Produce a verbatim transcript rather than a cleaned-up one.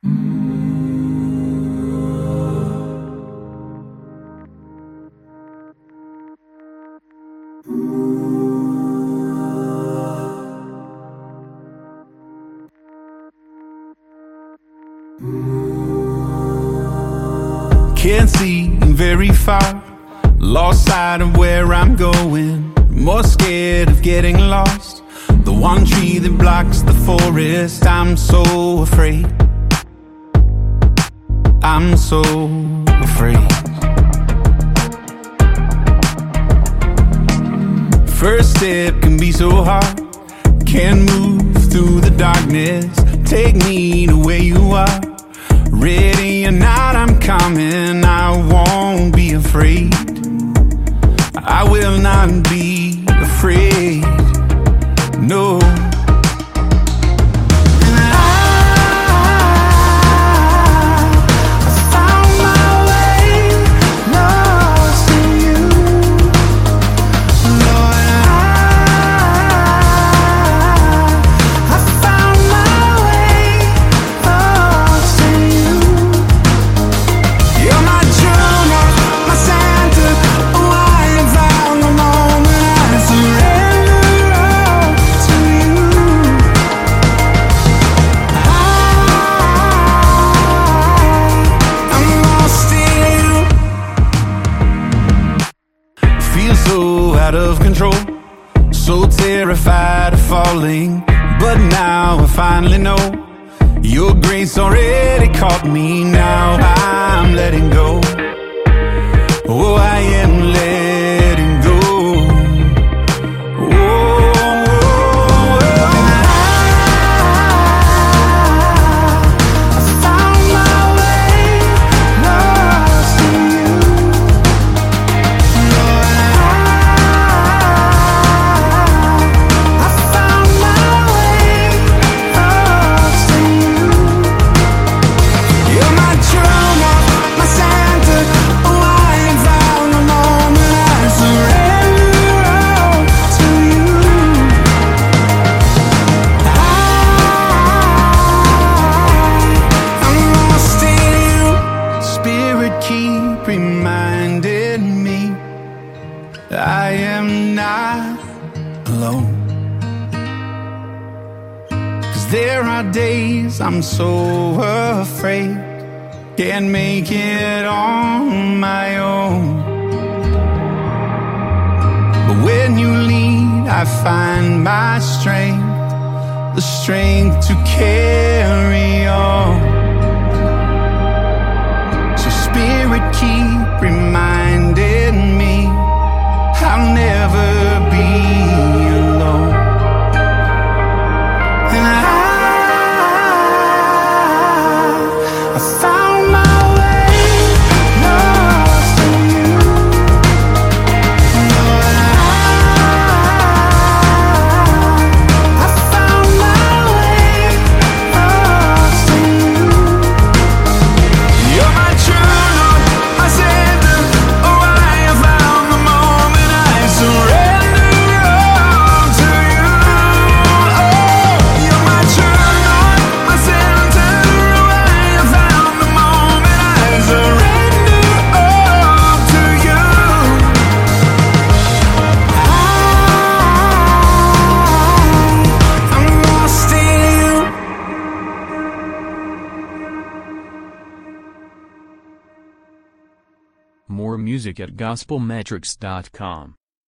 Can't see very far, lost sight of where I'm going, more scared of getting lost. The one tree that blocks the forest, I'm so afraid. I'm so afraid. First step can be so hard, can't move through the darkness. Take me to where you are. Ready or not, I'm coming. I won't be afraid. I will not be afraid. No. So out of control, so terrified of falling, but now I finally know your grace already caught me. Now I'm letting go. Oh, I am letting go. Keep reminding me I am not alone. 'Cause there are days I'm so afraid, can't make it on my own. But when you lead, I find my strength, the strength to carry on. Spirit, keep reminding me I'll never be alone. And I, I found my way, lost in you. Lord, I, I found my way, lost in you. You're my truth. More music at gospel metrics dot com.